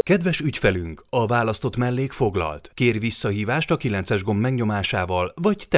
Kedves ügyfelünk, a választott mellék foglalt. Kér visszahívást a 9-es gomb megnyomásával, vagy